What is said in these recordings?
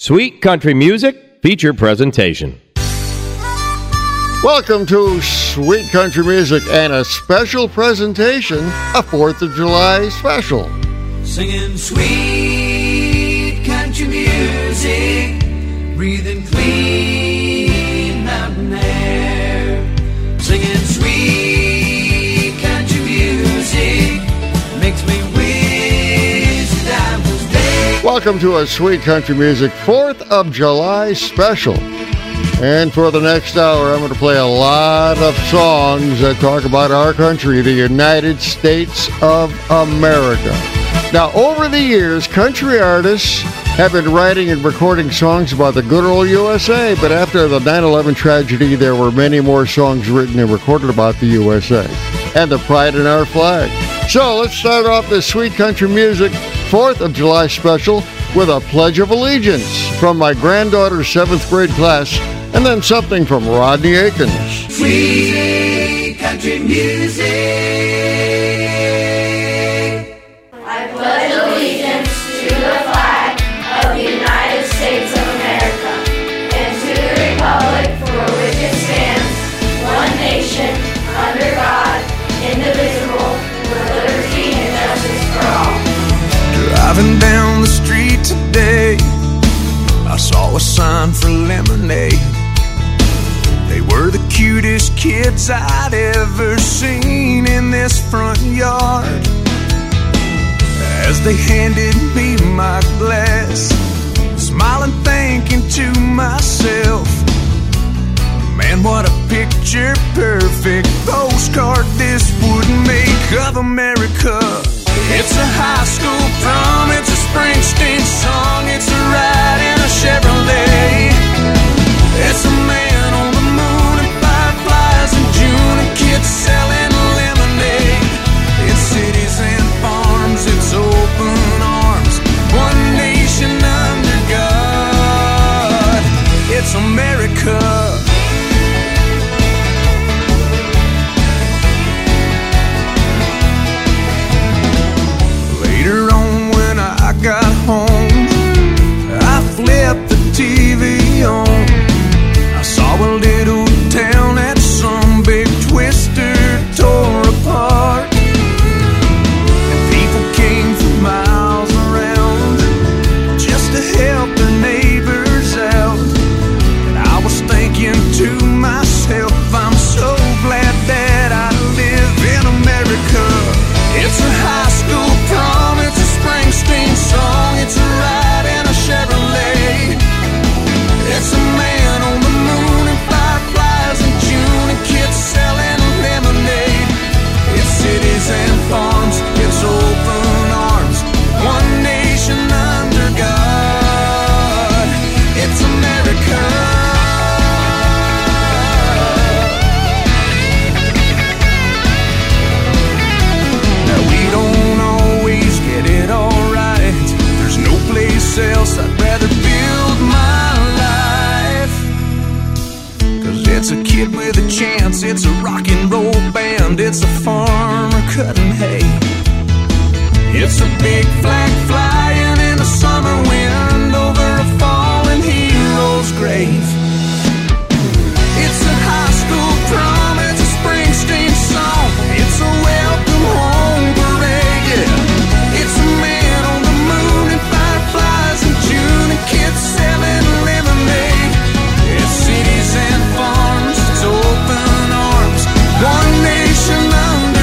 Sweet Country Music feature presentation. Welcome to Sweet Country Music and a special presentation, a 4th of July special. Singing sweet country music, breathing clean mountain air. Singing sweet country music makes me wish that I was there. Welcome to a Sweet Country Music 4th of July special. And for the next hour, I'm going to play a lot of songs that talk about our country, the United States of America. Now, over the years, country artists have been writing and recording songs about the good old USA, but after the 9/11 tragedy, there were many more songs written and recorded about the USA and the pride in our flag. So let's start off this Sweet Country Music 4th of July special with a Pledge of Allegiance from my granddaughter's 7th grade class, and then something from Rodney Aikens. Sweet country music. I pledge allegiance to the flag of the United States of America and to the republic for which it stands, one nation, under God, indivisible, with liberty and justice for all. Driving down the street today, I saw a sign for lemonade. They were the cutest kids I'd ever seen in this front yard. As they handed me my glass, smiling, thinking to myself, man, what a picture perfect postcard this would make of America. It's a high school prom, it's a Springsteen song, it's a ride in a Chevrolet. It's a man on the moon and fireflies in June and kids selling lemonade. It's cities and farms, it's open arms, one nation under God. It's America. Later on when I got home, I flipped the TV on. I saw a little town that some big twister tore apart, and people came from miles around just to help their neighbors out. And I was thinking to myself, I'm so glad that I live in America. It's a high school prom, it's a Springsteen song, it's a ride in a Chevrolet. It's a man on the moon and fireflies in June and kids selling lemonade. It's cities and farms, it's open arms, one nation under God. It's America. Now we don't always get it all right. There's no place else I'd rather build my life. 'Cause it's a kid with a chance, it's a rock and roll band, it's a farmer cutting hay. It's a big flag flying in a summer wind over a fallen hero's grave. It's a high school prom, it's a Springsteen song, it's a welcome home parade, yeah. It's a man on the moon and fireflies in June and kids selling lemonade. It's cities and farms, it's open arms, one nation under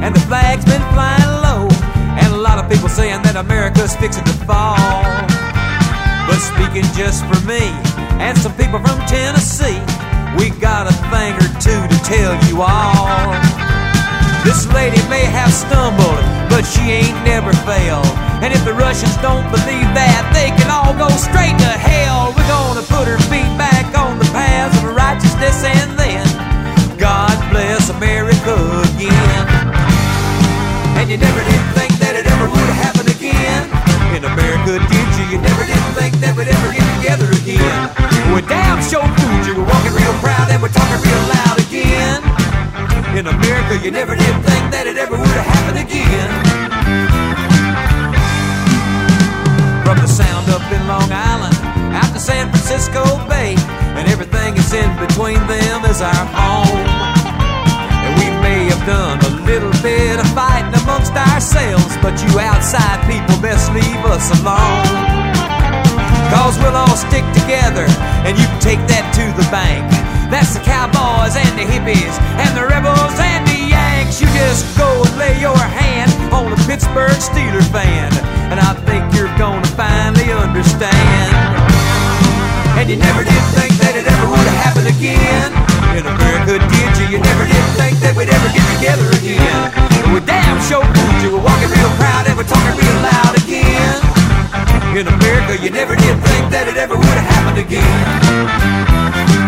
and the flag's been flying low, and a lot of people saying that America's fixing to fall. But speaking just for me and some people from Tennessee, we got a thing or two to tell you all. This lady may have stumbled, but she ain't never failed. And if the Russians don't believe that, they can all go straight to hell. We're gonna put her feet back on the paths of righteousness, and then God bless America again. And you never did think that it ever would happen again in America, did you? You never did think that we'd ever get together again. We're damn sure fooled you. We're walking real proud and we're talking real loud again. In America, you never did think that it ever would have happened again. From the Sound up in Long Island out to San Francisco Bay, and everything is in between them is our home. And we may have done a little bit of fighting amongst ourselves, but you outside people best leave us alone. Cause we'll all stick together, and you can take that to the bank. That's the cowboys and the hippies and the rebels and the Yanks. You just go and lay your hand on a Pittsburgh Steelers fan, and I think you're gonna finally understand. And you never did think that it ever would have happened again in America, did you? You never did think that we'd ever get together again. We damn sure fooled you. We're walking real proud and we're talking real loud again. In America, you never did think that it ever would have happened again.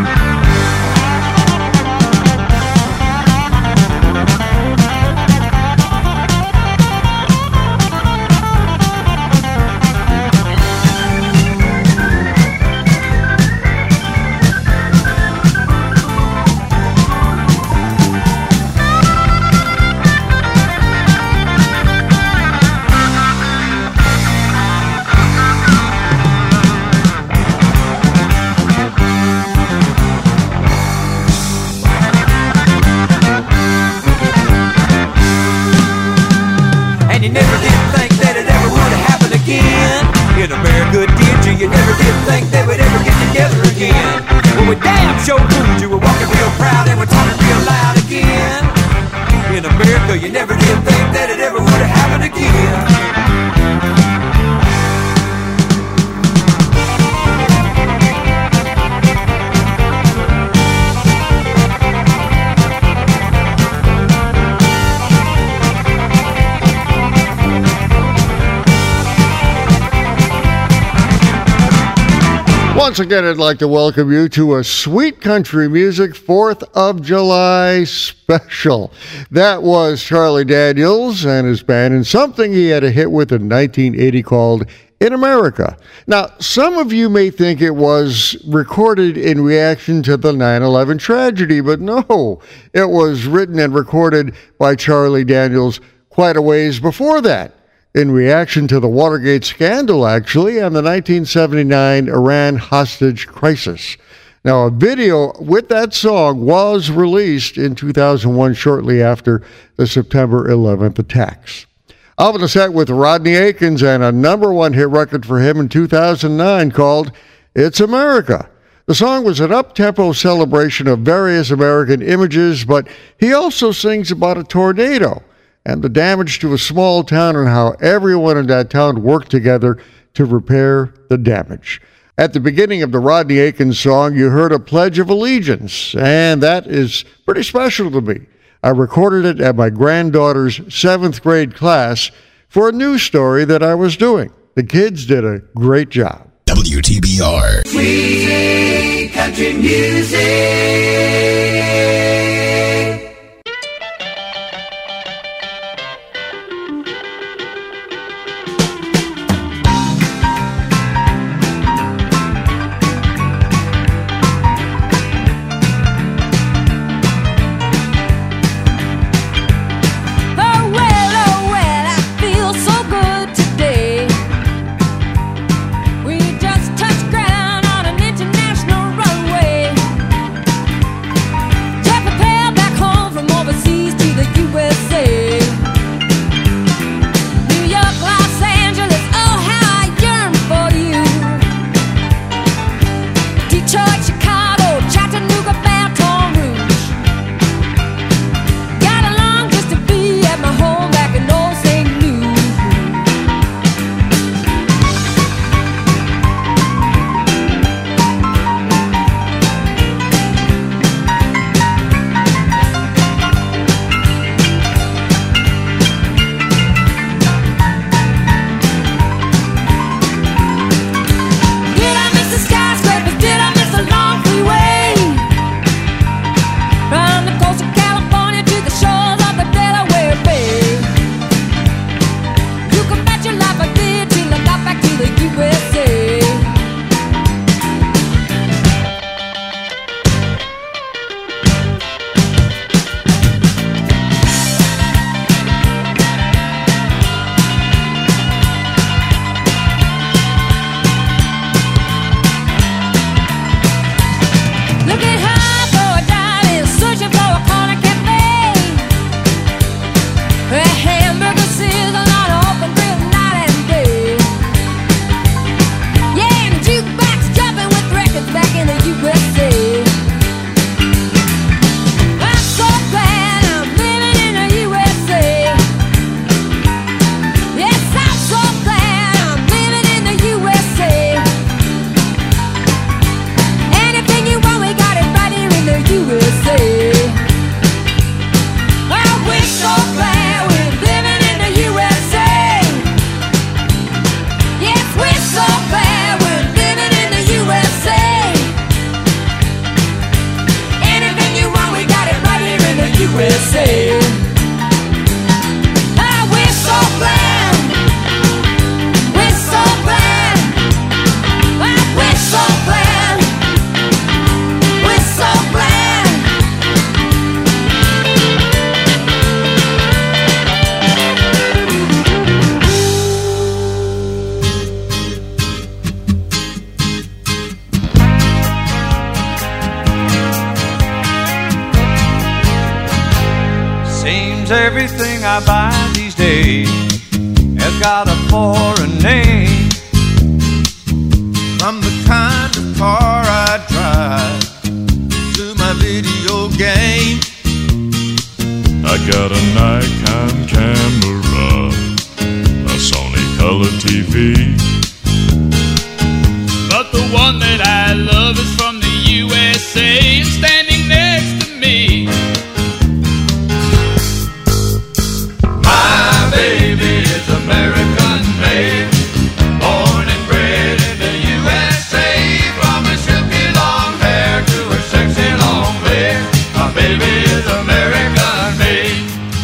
In America, did you? You never did think that we'd ever get together again. Well, we damn sure fooled you. We're walking real proud and we're talking real loud again. In America, you never did think that it ever would have happened again. Once again, I'd like to welcome you to a Sweet Country Music 4th of July special. That was Charlie Daniels and his band, and something he had a hit with in 1980 called In America. Now, some of you may think it was recorded in reaction to the 9/11 tragedy, but no, it was written and recorded by Charlie Daniels quite a ways before that, in reaction to the Watergate scandal, actually, and the 1979 Iran hostage crisis. Now, a video with that song was released in 2001, shortly after the September 11th attacks. Up in the set with Rodney Akins and a #1 hit record for him in 2009 called It's America. The song was an up-tempo celebration of various American images, but he also sings about a tornado and the damage to a small town and how everyone in that town worked together to repair the damage. At the beginning of the Rodney Akins song, you heard a Pledge of Allegiance, and that is pretty special to me. I recorded it at my granddaughter's 7th grade class for a news story that I was doing. The kids did a great job. WTBR. Sweet country music. Traffic everything I buy these days has got a foreign name. From the kind of car I drive to my video game, I got a Nikon camera, a Sony color TV, but the one that I love is from the USA and standing next to me. My baby is American made, born and bred in the USA. From her silky long hair to her sexy long leg, my baby is American made.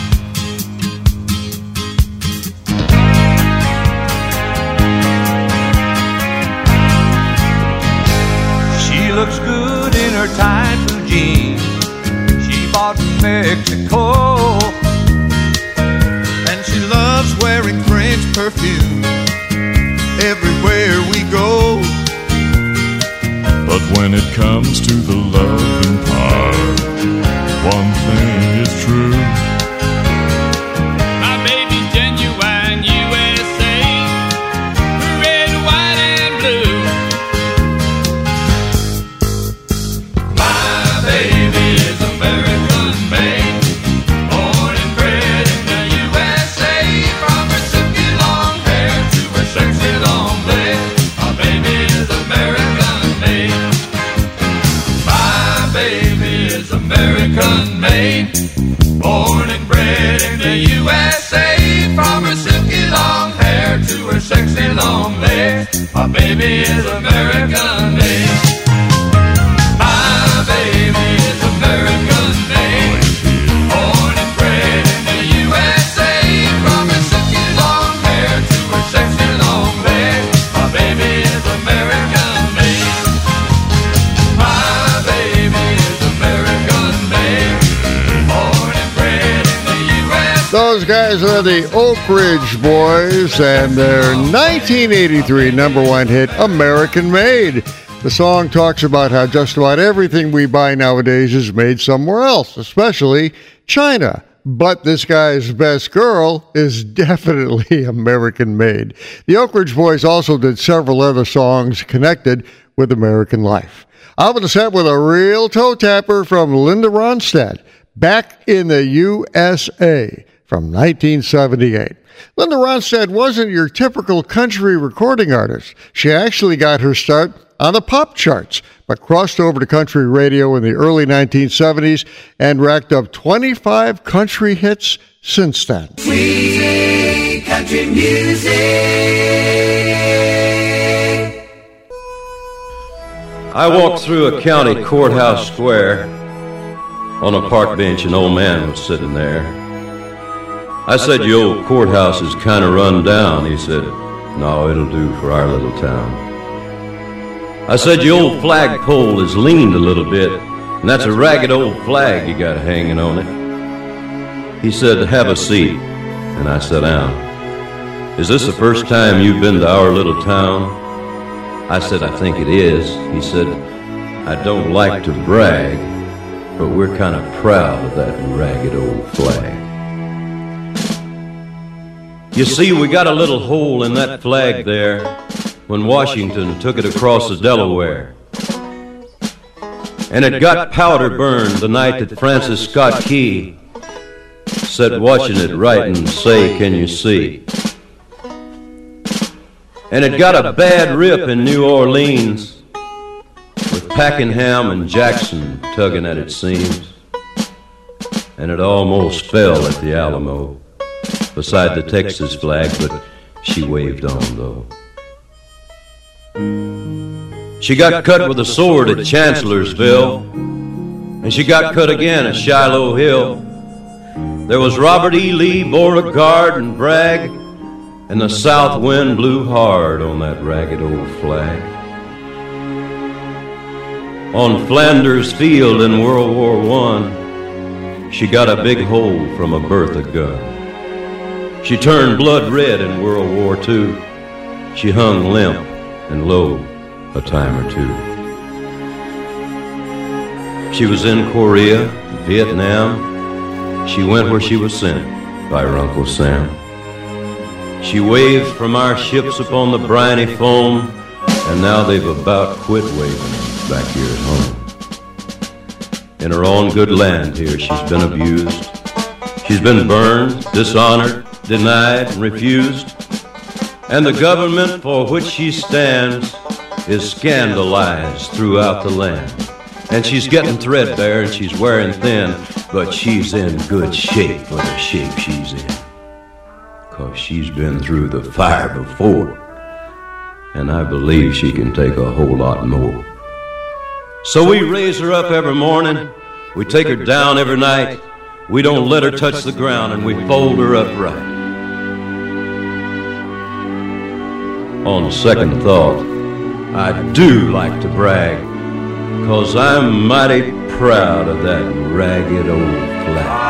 She looks good in her tight blue jeans she bought in Mexico, and she loves wearing French perfume everywhere we go. But when it comes to the loving part, one thing is true. My baby's genuine USA, red, white, and blue. My baby is American made, born and bred in the USA. From her silky long hair to her sexy long leg, my baby is American made. My baby is American made, born and bred in the USA. From her silky long hair to her sexy long leg, my baby is American made. My baby is American made, born and bred in the USA. From her silky long hair to her sexy long leg, my baby is American made. My baby is American made, born and bred in the USA. Those guys are the Oak Ridge Boys and their 1983 number one hit, American Made. The song talks about how just about everything we buy nowadays is made somewhere else, especially China. But this guy's best girl is definitely American made. The Oak Ridge Boys also did several other songs connected with American life. I'm going to set with a real toe tapper from Linda Ronstadt, Back in the USA, from 1978. Linda Ronstadt wasn't your typical country recording artist. She actually got her start on the pop charts, but crossed over to country radio in the early 1970s and racked up 25 country hits since then. Sweet country music. I walked through a county courthouse square. On a park bench, an old man was sitting there. I said, "Your old courthouse is kind of run down." He said, "No, it'll do for our little town." I said, "Your old flagpole is leaned a little bit, and that's a ragged old flag you got hanging on it." He said, "Have a seat," and I sat down. "Is this the first time you've been to our little town?" I said, "I think it is." He said, "I don't like to brag, but we're kind of proud of that ragged old flag. You see, we got a little hole in that flag there when Washington took it across the Delaware. And it got powder burned the night that Francis Scott Key sat watching it write and say, 'Can you see?' And it got a bad rip in New Orleans with Pakenham and Jackson tugging at its seams. And it almost fell at the Alamo beside the Texas flag, but she waved on, though. She got cut with a sword at Chancellorsville, and she got cut again at Shiloh Hill. There was Robert E. Lee, Beauregard, and Bragg, and the south wind blew hard on that ragged old flag. On Flanders Field in World War I, she got a big hole from a Bertha gun. She turned blood red in World War II. She hung limp and low a time or two. She was in Korea, Vietnam. She went where she was sent. by her Uncle Sam. She waved from our ships upon the briny foam, and now they've about quit waving back here at home. In her own good land here, she's been abused. She's been burned, dishonored, denied, and refused. And the government for which she stands is scandalized throughout the land. And she's getting threadbare and she's wearing thin, but she's in good shape for the shape she's in. 'Cause she's been through the fire before, and I believe she can take a whole lot more. So we raise her up every morning, we take her down every night, we don't let her touch the ground, and we fold her up right. On second thought, I do like to brag, 'cause I'm mighty proud of that ragged old flag.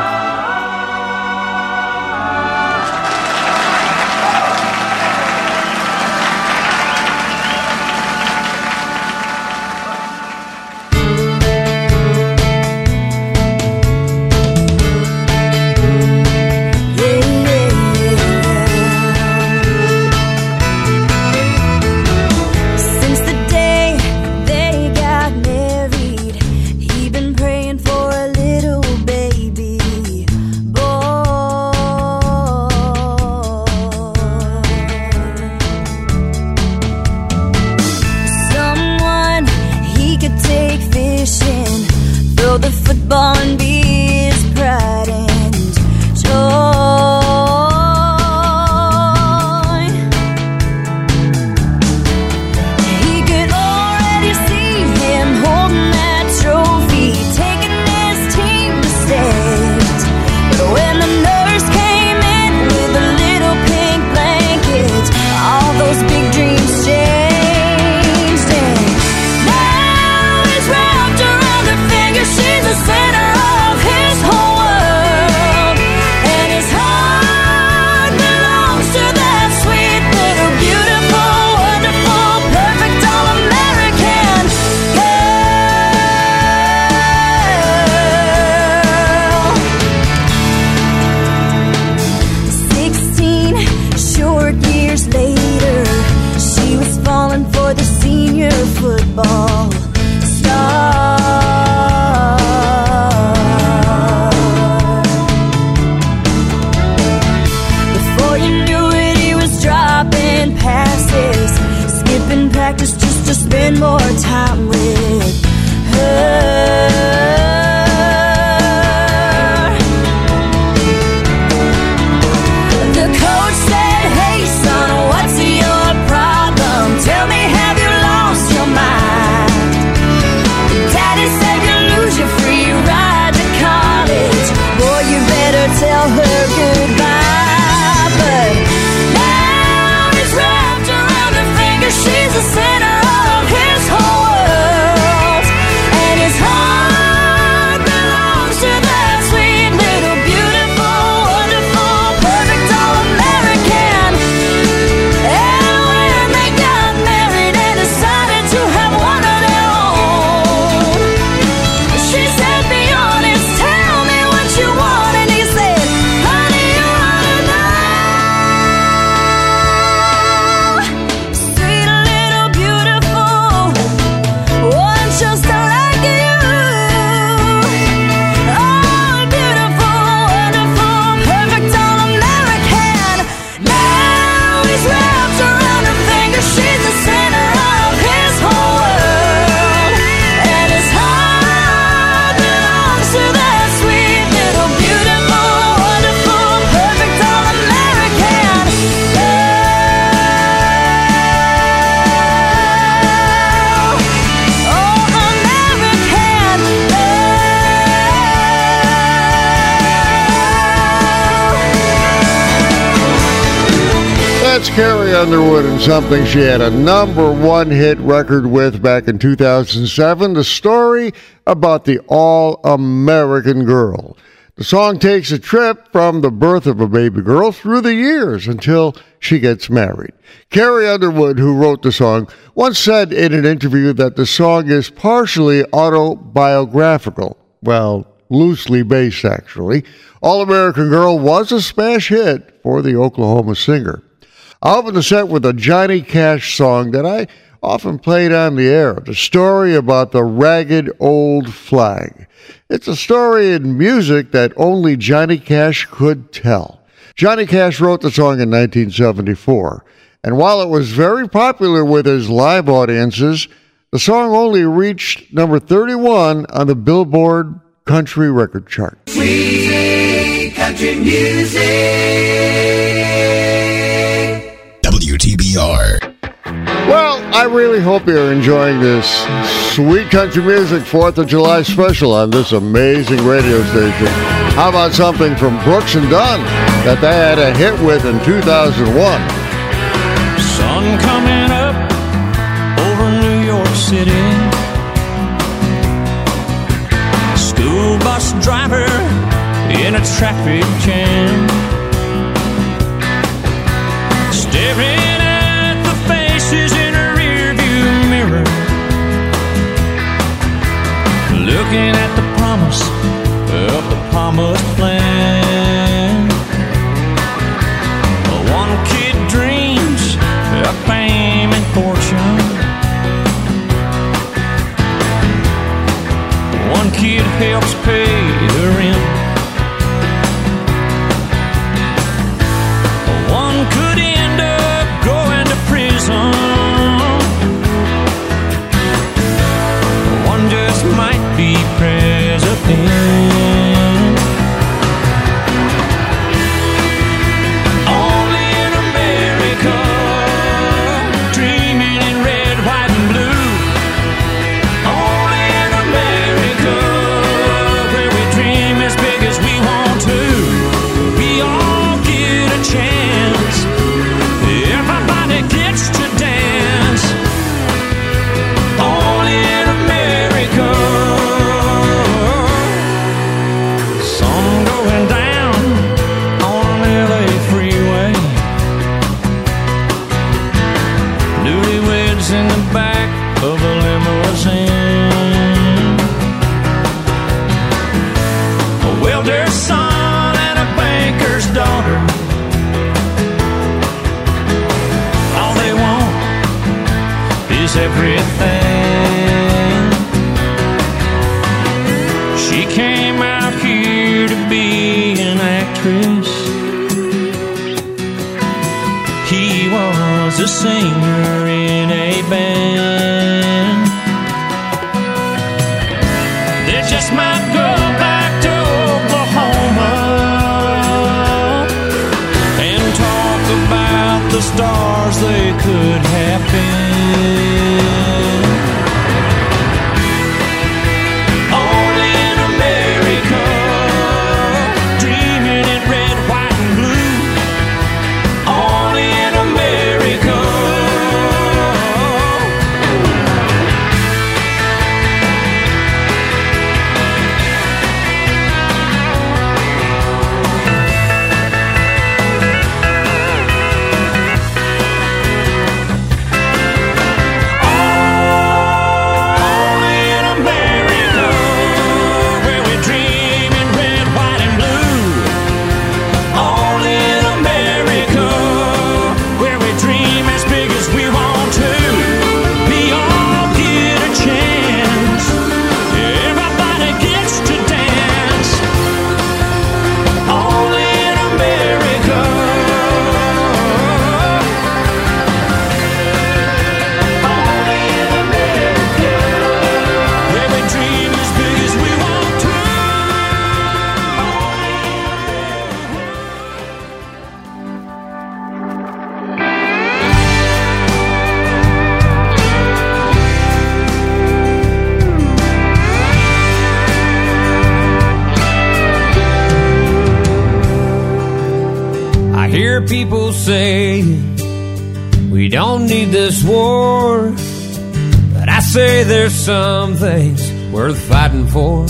Carrie Underwood and something she had a #1 hit record with back in 2007, the story about the All-American Girl. The song takes a trip from the birth of a baby girl through the years until she gets married. Carrie Underwood, who wrote the song, once said in an interview that the song is partially autobiographical. Well, loosely based actually. All-American Girl was a smash hit for the Oklahoma singer. I opened the set with a Johnny Cash song that I often played on the air, the story about the ragged old flag. It's a story in music that only Johnny Cash could tell. Johnny Cash wrote the song in 1974, and while it was very popular with his live audiences, the song only reached number 31 on the Billboard Country Record Chart. Sweet country music. WTBR. Well, I really hope you're enjoying this sweet country music 4th of July special on this amazing radio station. How about something from Brooks and Dunn that they had a hit with in 2001? Sun coming up over New York City. School bus driver in a traffic jam. Staring at the faces in a rearview mirror. Looking at the promise of the promised land. One kid dreams of fame and fortune. One kid helps pay the rent. One could end up going to prison. One just might be president. Everything. She came out here to be an actress. He was a singer in a band. They just might go back to Oklahoma and talk about the stars they could have been. People say we don't need this war, but I say there's some things worth fighting for.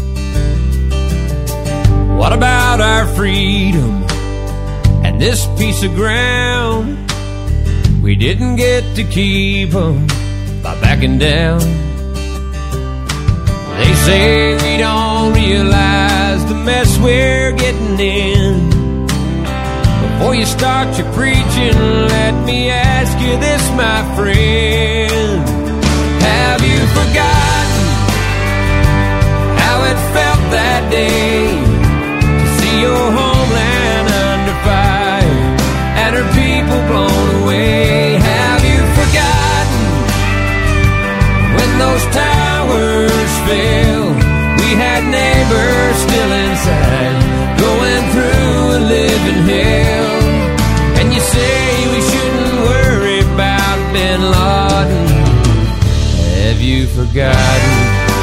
What about our freedom and this piece of ground? We didn't get to keep them by backing down. They say we don't realize the mess we're getting in. Before you start your preaching, let me ask you this, my friend. Have you forgotten how it felt that day to see your homeland under fire and her people blown away? Have you forgotten when those towers fell? We had neighbors still inside, going through a living hell. And you say we shouldn't worry about Bin Laden. Have you forgotten?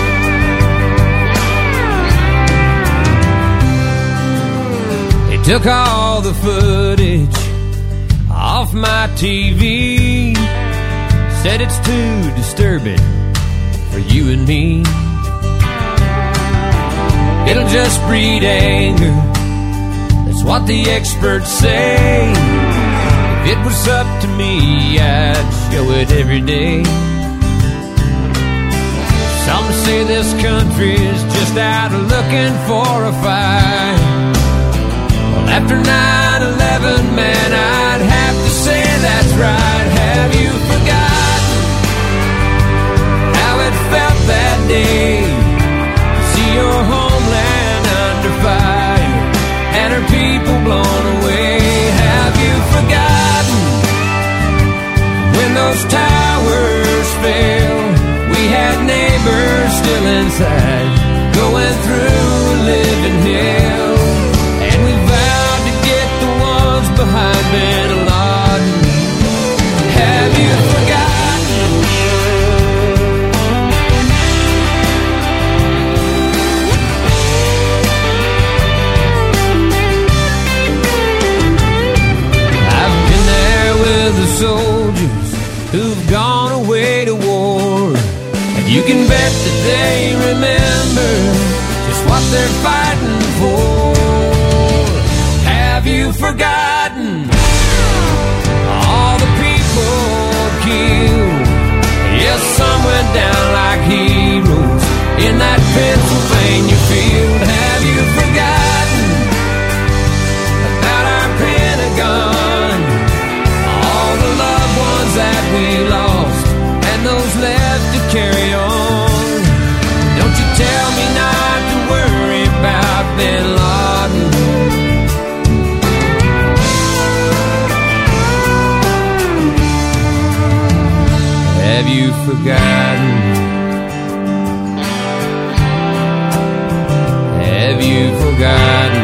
They took all the footage off my TV, said it's too disturbing for you and me. It'll just breed anger, that's what the experts say. If it was up to me, I'd show it every day. Some say this country's just out looking for a fight. Well, after 9/11, man, I'd have to say that's right. Have you forgotten how it felt that day to see your homeland under fire and her people blown away? Have you forgotten when those towers fell? We had neighbors still inside, going through a living hell. And we vowed to get the ones behind Bin Laden. Have you forgotten? I've been there with the soldiers who've gone away to war. You can bet that they remember just what they're fighting for. Have you forgotten all the people killed? Yes, some went down like heroes in that Pennsylvania field. Have you forgotten about our Pentagon? All the loved ones that we lost and those left to carry on. Don't you tell me not to worry about Bin Laden. Have you forgotten? Have you forgotten?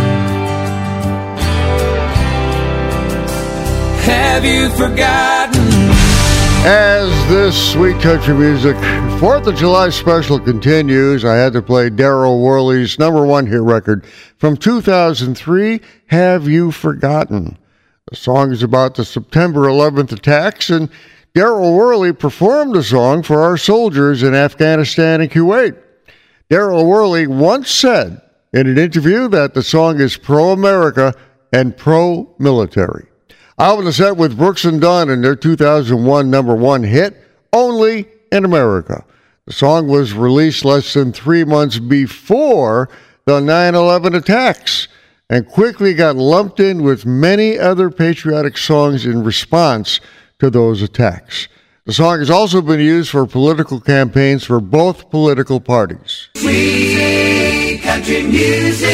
Have you forgotten? As this sweet country music 4th of July special continues, I had to play Darryl Worley's #1 hit record from 2003, Have You Forgotten? The song is about the September 11th attacks, and Darryl Worley performed the song for our soldiers in Afghanistan and Kuwait. Darryl Worley once said in an interview that the song is pro-America and pro-military. I was set with Brooks and Dunn and their 2001 #1 hit, Only in America. The song was released less than 3 months before the 9/11 attacks and quickly got lumped in with many other patriotic songs in response to those attacks. The song has also been used for political campaigns for both political parties. Sweet country music.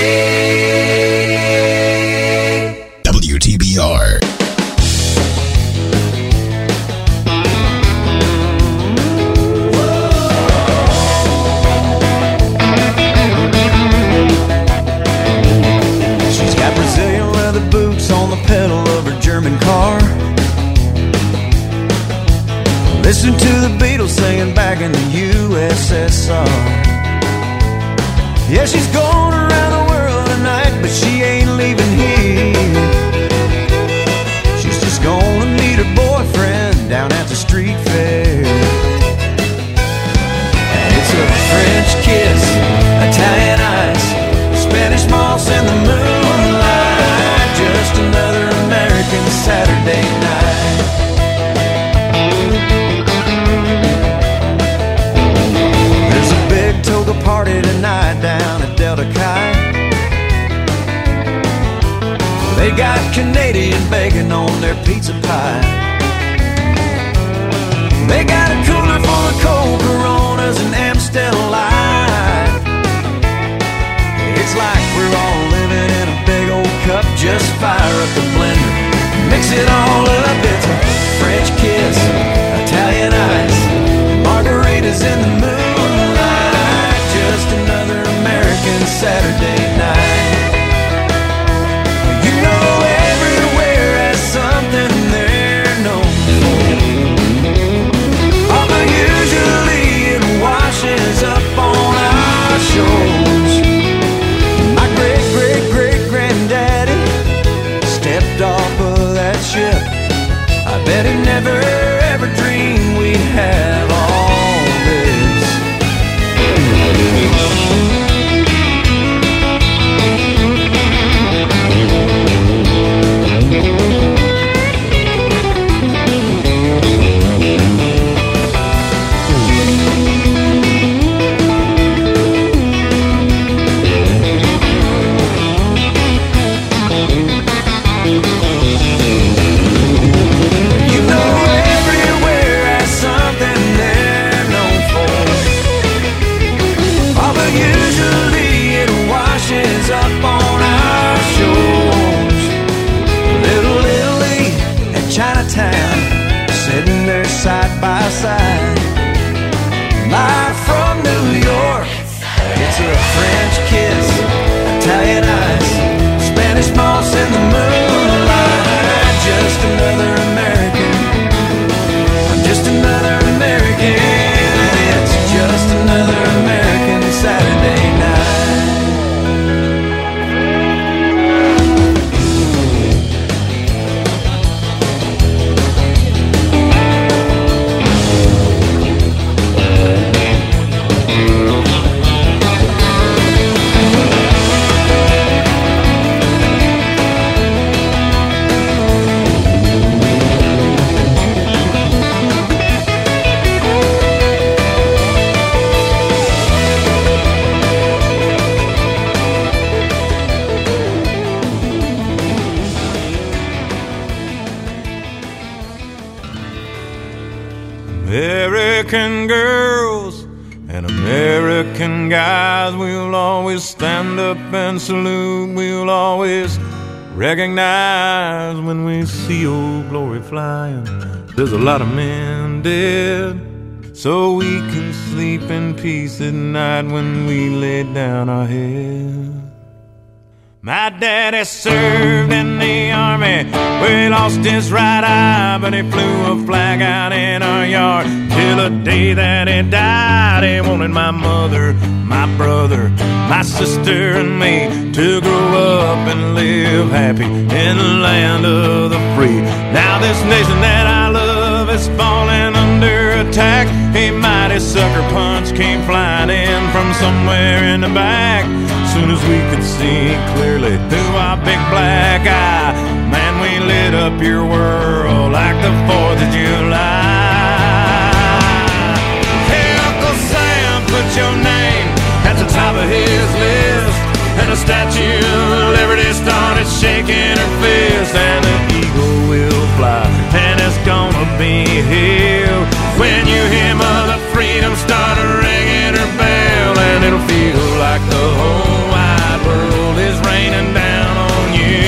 WTBR. She's got Brazilian leather boots on the pedal of her German car. Listen to the Beatles singing back in the USSR. Yeah, she's going around the world tonight, but she ain't leaving here. She's just gonna meet her boyfriend down at the street fair. And it's a French kiss, Italian ice, Spanish moss in the moonlight. Just another American Saturday night. There's a big toga They got Canadian bacon on their pizza pie. They got a cooler full of cold Coronas and Amstel Light. It's like we're all living in a big old cup. Just fire up the blender, mix it all up. It's a French kiss, Italian ice, margaritas in the moonlight. Just another American Saturday night. You know everywhere has something they're known for. Although usually it washes up on our shores. My great-great-great-granddaddy stepped off of that ship. I bet he never ever dreamed we'd have all this. Up on our shores. Little Italy and Chinatown, sitting there side by side. Live from New York, it's a French kiss, Italian ice, Spanish moss in the moonlight. Just another American, I'm just another American. It's just another American Saturday night. American girls and American guys, we'll always stand up and salute. We'll always recognize when we see Old Glory flying. There's a lot of men dead, so we can sleep in peace at night when we lay down our head. My daddy served in the army, where he lost his right eye, but he flew a flag out in our yard till the day that he died. He wanted my mother, my brother, my sister and me to grow up and live happy in the land of the free. Now this nation that I love is falling under attack. A mighty sucker punch came flying in from somewhere in the back. Soon as we could see clearly through our big black eye, man, we lit up your world like the 4th of July. Hey, Uncle Sam, put your name at the top of his list, and the Statue of Liberty started shaking her fist, and the eagle will fly, and it's gonna be here when you hear Mother Freedom start ringing her bell, and it'll feel like the whole wide world is raining down on you.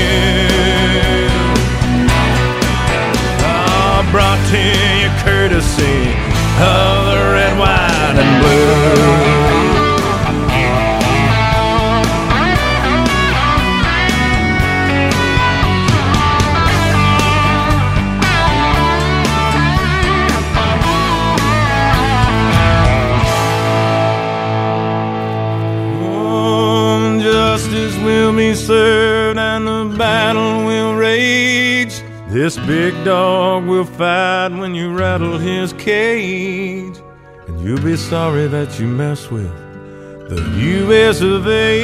Oh, brought to you courtesy of the red, white, and blue. Will be served and the battle will rage. This big dog will fight when you rattle his cage, and you'll be sorry that you mess with the U.S. of A.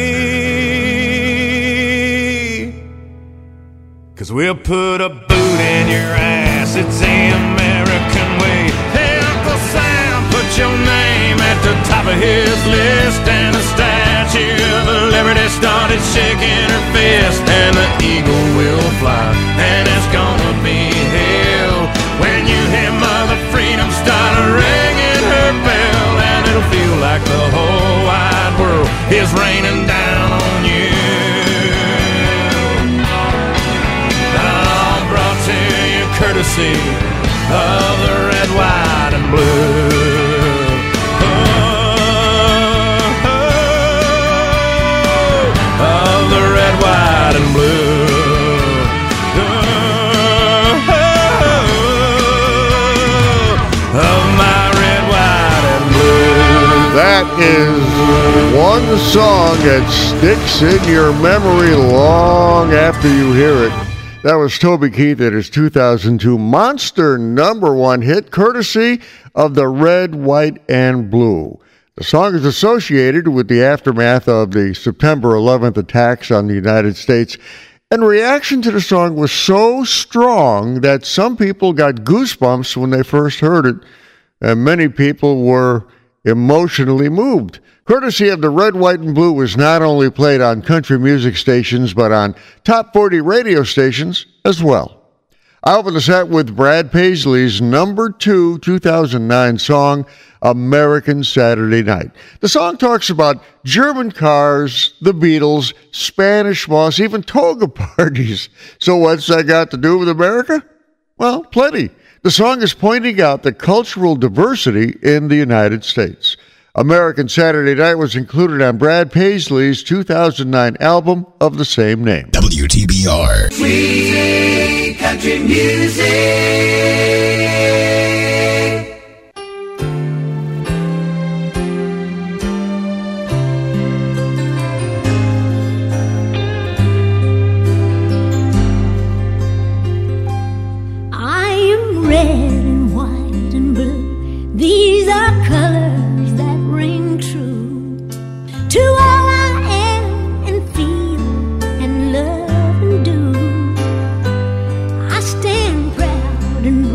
'Cause we'll put a boot in your ass, it's the American way. Hey, Uncle Sam, put your name at the top of his list, and the Statue of Liberty started shaking her fist, and the eagle is raining down on you. All brought to you courtesy of the red, white, and blue. Of the red, white, and blue. Of my red, white, and blue. That is one song that sticks in your memory long after you hear it. That was Toby Keith at his 2002 monster #1 hit, courtesy of the Red, White, and Blue. The song is associated with the aftermath of the September 11th attacks on the United States, and reaction to the song was so strong that some people got goosebumps when they first heard it, and many people were emotionally moved. Courtesy of the Red, White, and Blue was not only played on country music stations, but on top 40 radio stations as well. I opened the set with Brad Paisley's #2 2009 song, American Saturday Night. The song talks about German cars, the Beatles, Spanish moss, even toga parties. So what's that got to do with America? Well, plenty. The song is pointing out the cultural diversity in the United States. American Saturday Night was included on Brad Paisley's 2009 album of the same name. WTBR. Sweet country music. I am red and white and blue. These are colors that ring true to all I am and feel and love and do. I stand proud and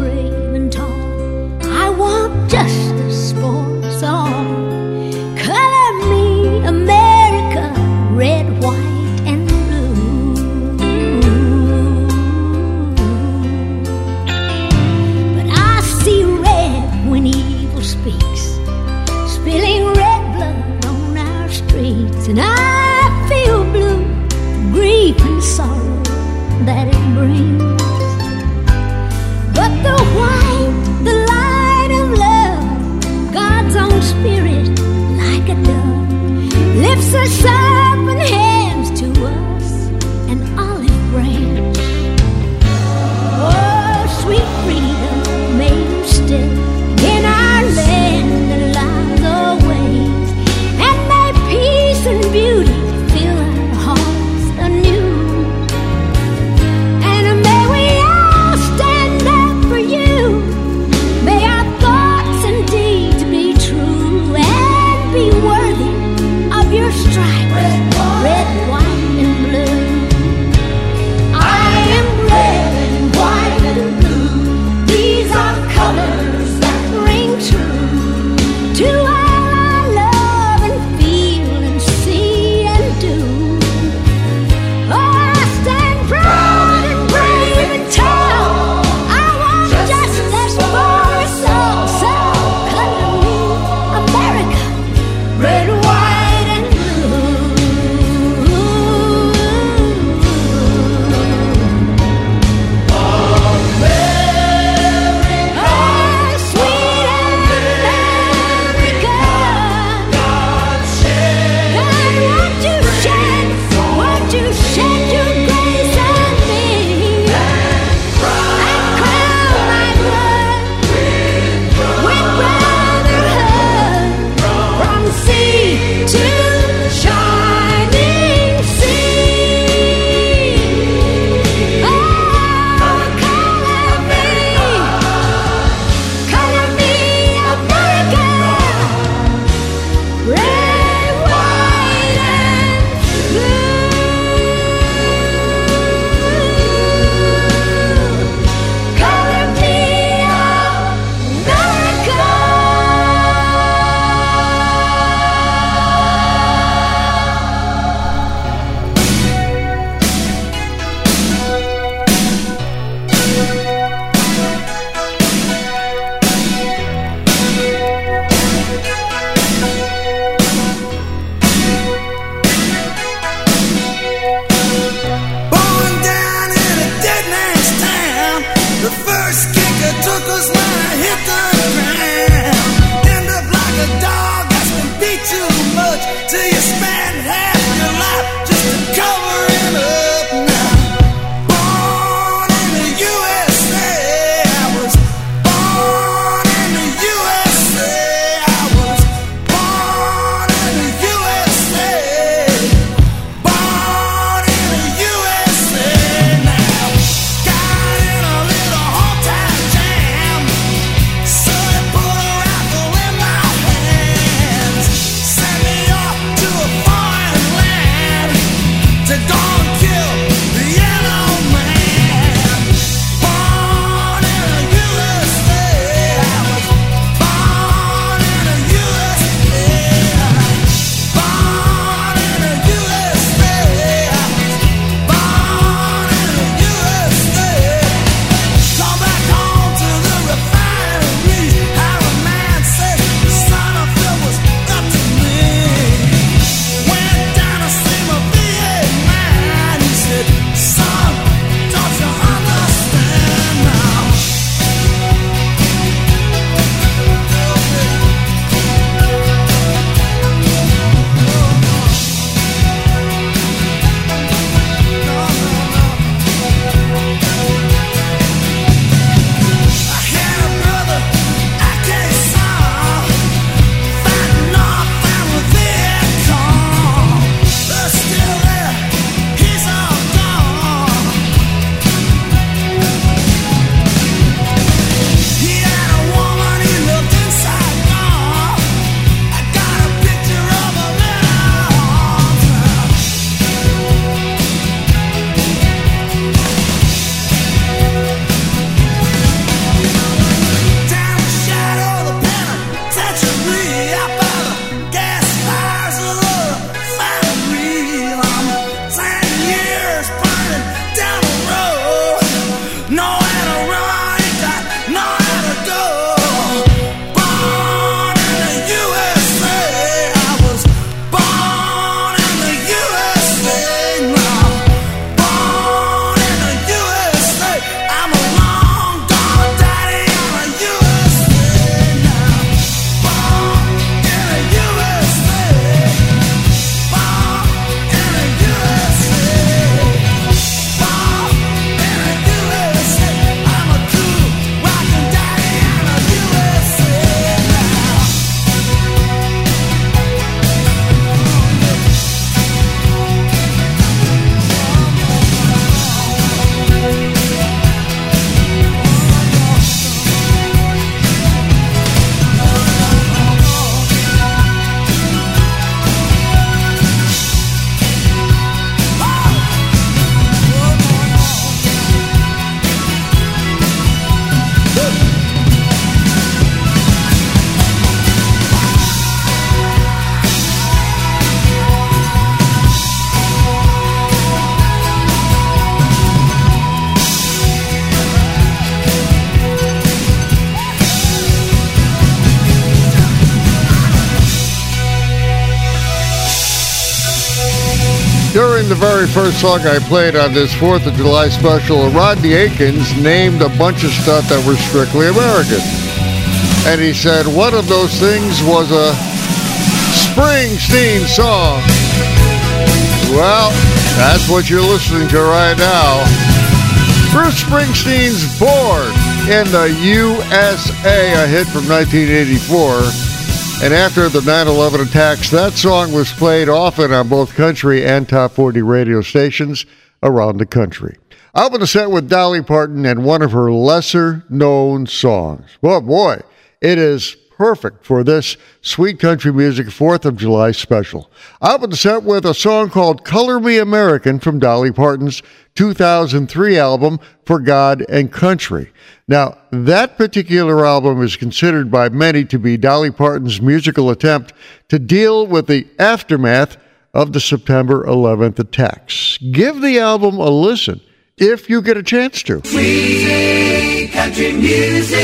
the very first song I played on this 4th of July special, Rodney Aikens named a bunch of stuff that were strictly American. And he said one of those things was a Springsteen song. Well, that's what you're listening to right now. Bruce Springsteen's Born in the USA, a hit from 1984. And after the 9/11 attacks, that song was played often on both country and top 40 radio stations around the country. I opened the set with Dolly Parton and one of her lesser-known songs. Well, boy, it is perfect for this Sweet Country Music 4th of July special. I opened the set with a song called Color Me American from Dolly Parton's 2003 album, For God and Country. Now, that particular album is considered by many to be Dolly Parton's musical attempt to deal with the aftermath of the September 11th attacks. Give the album a listen if you get a chance to. Sweet country music.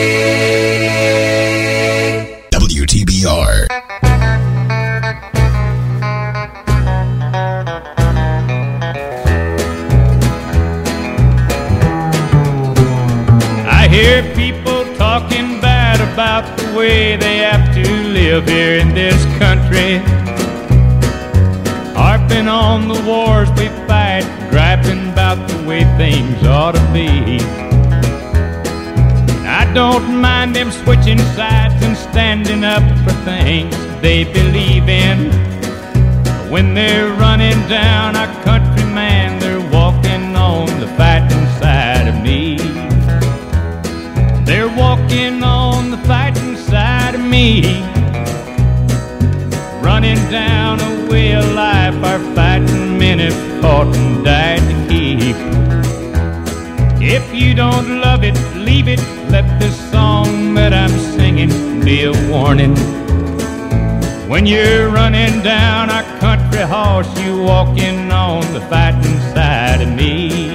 WTBR. I hear people talking bad about the way they have to live here in this country, harping on the wars we fight, griping about the way things ought to be. I don't mind them switching sides and standing up for things they believe in. When they're running down our country, man, they're walking on the fighting side of me. They're walking on the fighting side of me, running down a way of life our fighting men have fought and died to keep. If you don't love it, leave it. Let this song that I'm singing be a warning. When you're running down our country horse, you walking on the fighting side of me.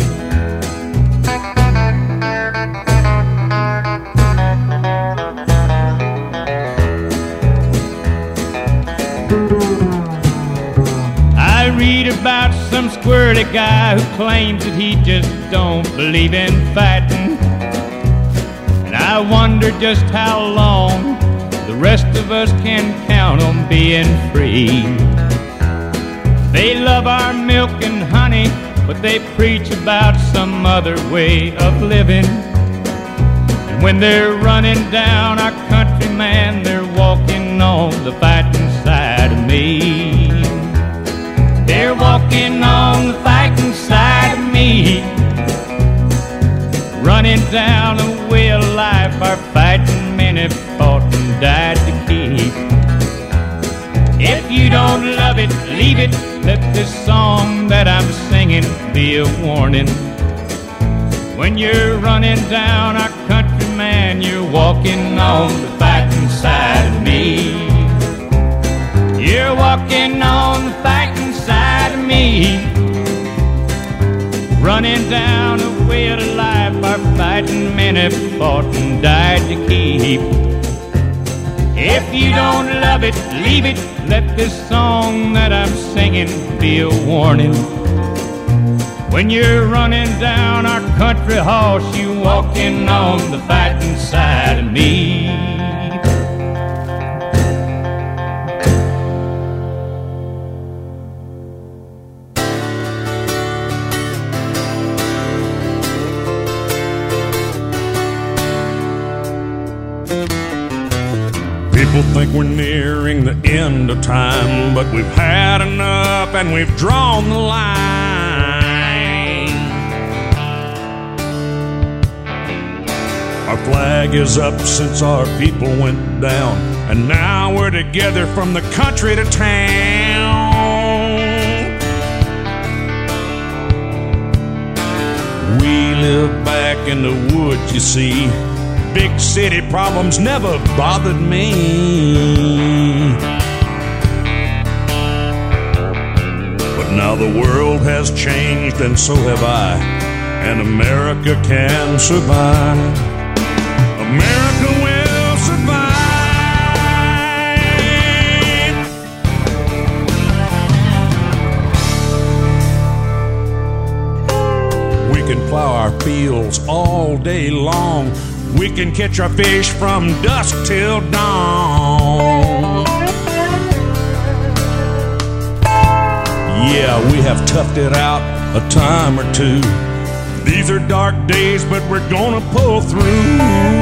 I read about some squirrely guy who claims that he just don't believe in fighting. And I wonder just how long the rest of us can count on being free. They love our milk and honey, but they preach about some other way of living. And when they're running down our country, man, they're walking on the fighting side of me. They're walking on the fighting side of me, running down a way of life our fighting men have fought and died to keep. If you don't love it, leave it. Let this song that I'm singing be a warning. When you're running down our country, man, you're walking on the fighting side of me. You're walking on the fighting side of me, running down a way of life our fighting men have fought and died to keep. If you don't love it, leave it. Let this song that I'm singing be a warning. When you're running down our country horse, you walking on the fighting side of me. People think we're nearing the end of time, but we've had enough and we've drawn the line. Our flag is up since our people went down, and now we're together from the country to town. We live back in the woods, you see. Big city problems never bothered me. But now the world has changed and so have I, and America can survive. America will survive. plow our fields all day long. We can catch our fish from dusk till dawn. Yeah, we have toughed it out a time or two. These are dark days, but we're gonna pull through.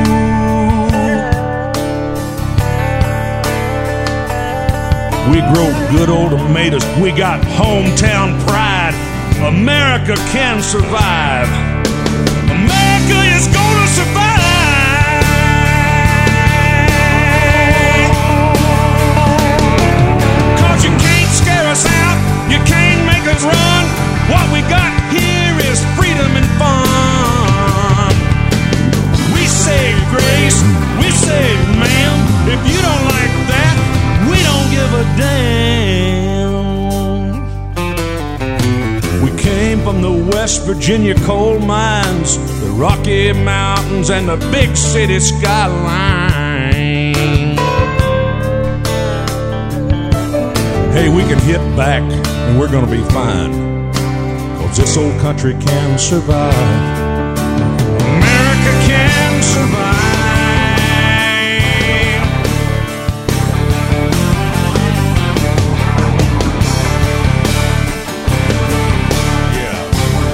We grow good old tomatoes, we got hometown pride. America can survive. America is gonna survive. Cause you can't scare us out, you can't make us run. What we got here is freedom and fun. We say grace, we say ma'am. If you don't like that, we don't give a damn. We came from the West Virginia coal mines, the Rocky Mountains, and the big city skyline. Hey, we can hit back and we're gonna be fine. This old country can survive. America can survive. Yeah.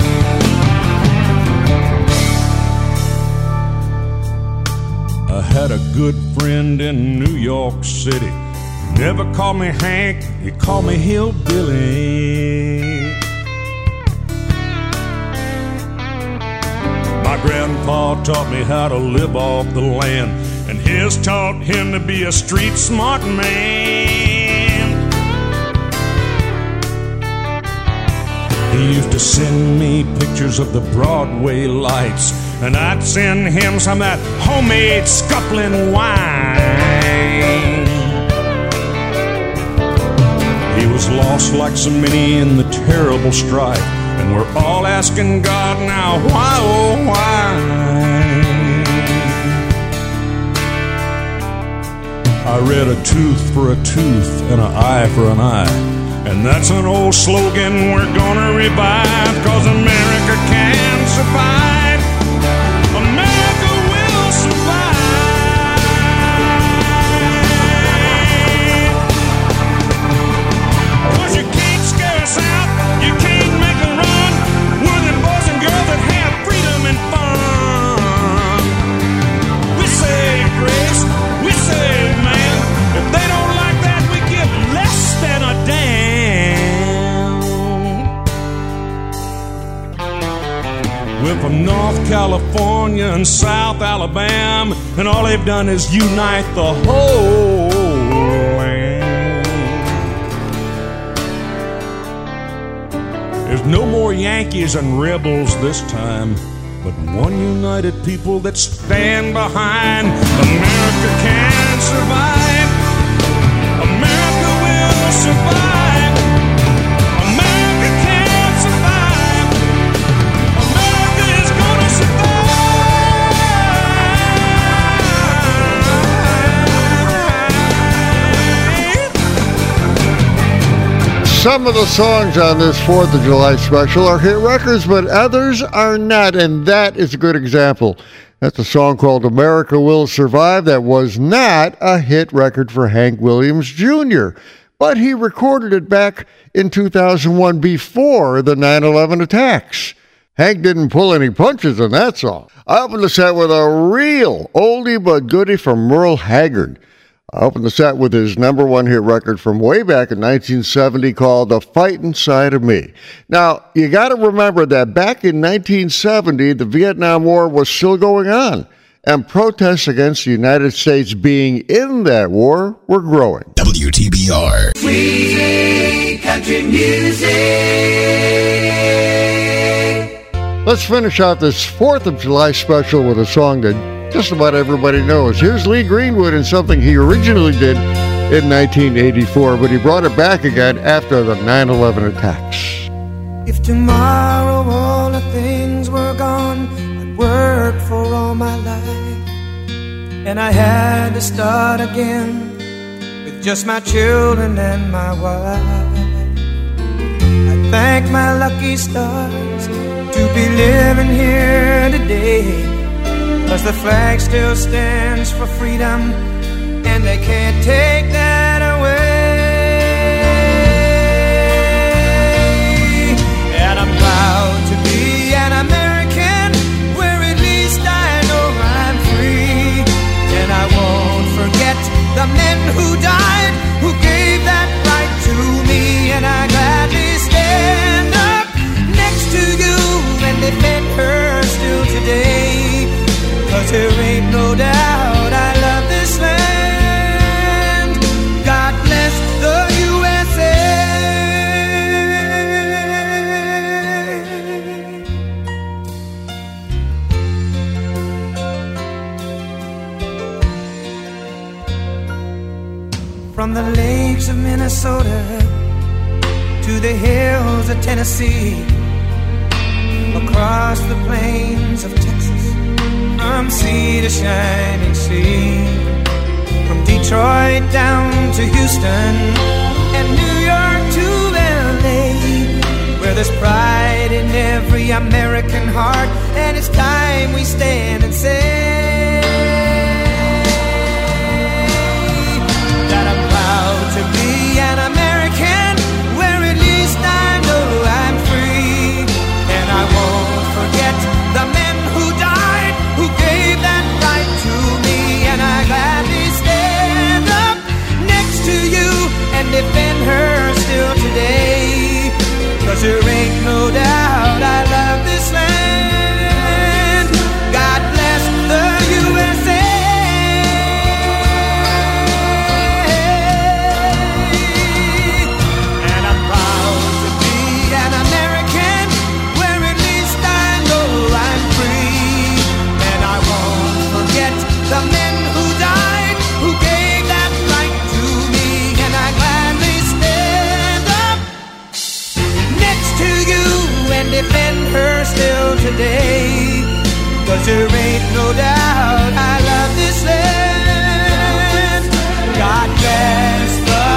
I had a good friend in New York City. Never called me Hank, he called me Hillbilly. My grandpa taught me how to live off the land, and his taught him to be a street smart man. He used to send me pictures of the Broadway lights, and I'd send him some of that homemade scuffling wine. He was lost like so many in the terrible strife, and we're all asking God now, why, oh, why? I read a tooth for a tooth and an eye for an eye, and that's an old slogan we're gonna revive, cause America can survive. America will survive. Cause you can't scare us out, you can't make a run. We're the boys and girls that have freedom and fun. We say grace, we say man. If they don't like that, we give less than a damn. We're from North California and South Alabama, and all they've done is unite the whole land. There's no more Yankees and rebels this time, but one united people that stand behind. America can survive. America will survive. America can survive. America is gonna survive. Some of the songs on this 4th of July special are hit records, but others are not, and that is a good example. That's a song called America Will Survive that was not a hit record for Hank Williams Jr., but he recorded it back in 2001 before the 9/11 attacks. Hank didn't pull any punches in that song. I opened the set with a real oldie but goodie from Merle Haggard. I opened the set with his #1 hit record from way back in 1970 called The Fightin' Side of Me. Now, you got to remember that back in 1970, the Vietnam War was still going on, and protests against the United States being in that war were growing. WTBR. Sweet country music. Let's finish out this 4th of July special with a song that just about everybody knows. Here's Lee Greenwood and something he originally did in 1984, but he brought it back again after the 9/11 attacks. If tomorrow all the things were gone, I'd worked for all my life, and I had to start again with just my children and my wife. I thank my lucky stars to be living here today, 'cause the flag still stands for freedom, and they can't take that away. And I'm proud to be an American, where at least I know I'm free. And I won't forget the men who died, who gave that right to me. And I gladly stand up next to you and defend her still today, 'cause there ain't no doubt I love this land. God bless the USA. From the lakes of Minnesota to the hills of Tennessee, across the plains of Texas, from sea to shining sea, from Detroit down to Houston and New York to LA, where there's pride in every American heart, and it's time we stand and say that I'm proud to be an American, where at least I know I'm free. And I won't forget the men who died, who gave that right to me. And I gladly stand up next to you and defend her still today, 'cause there ain't no doubt I love this land. God bless the USA. And I'm proud to be an American, where at least I know I'm free. And I won't forget the men who died, who gave that right to me. And I gladly stand up next to you and defend her still today, 'cause there ain't no doubt I love this land. God bless the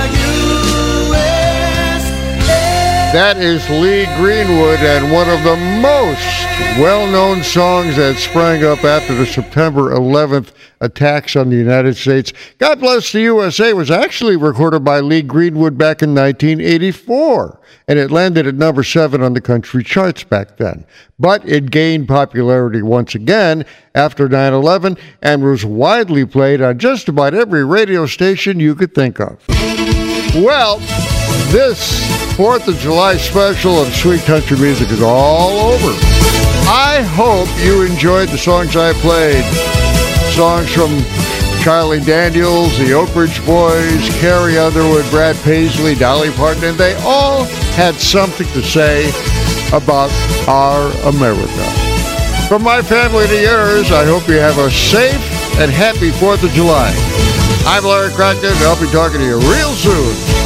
USA. That is Lee Greenwood, and one of the most well-known songs that sprang up after the September 11th attacks on the United States. God Bless the USA was actually recorded by Lee Greenwood back in 1984, and it landed at number 7 on the country charts back then. But it gained popularity once again after 9/11 and was widely played on just about every radio station you could think of. Well, this 4th of July special of Sweet Country Music is all over. I hope you enjoyed the songs I played. Songs from Charlie Daniels, the Oak Ridge Boys, Carrie Underwood, Brad Paisley, Dolly Parton, and they all had something to say about our America. From my family to yours, I hope you have a safe and happy 4th of July. I'm Larry Crockett, and I'll be talking to you real soon.